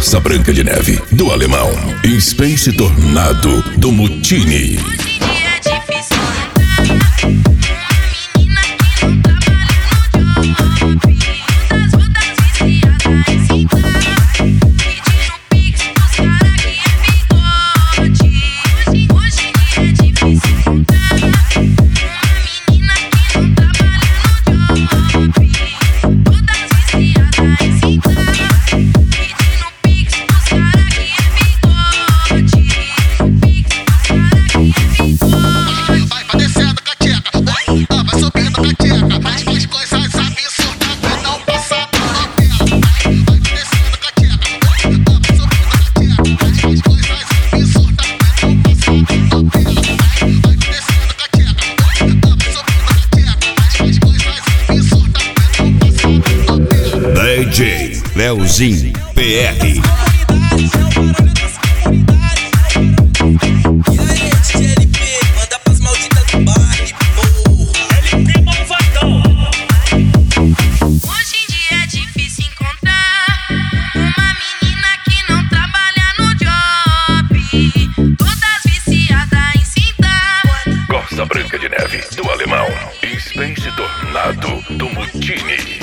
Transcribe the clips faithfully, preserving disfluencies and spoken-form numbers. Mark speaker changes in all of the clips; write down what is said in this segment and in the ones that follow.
Speaker 1: Corsa Branca de Neve, do Alemão. Space Tornado, do Mutini.
Speaker 2: D J Leozinho P R.
Speaker 1: Corsa Branca de Neve, do Alemão. Space Tornado, do Mutini.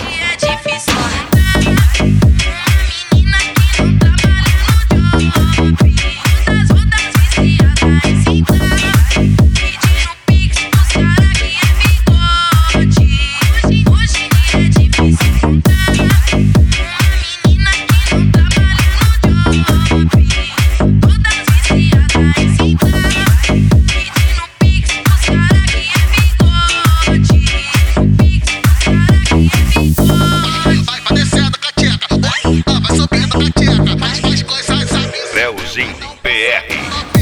Speaker 2: Leozinho P R.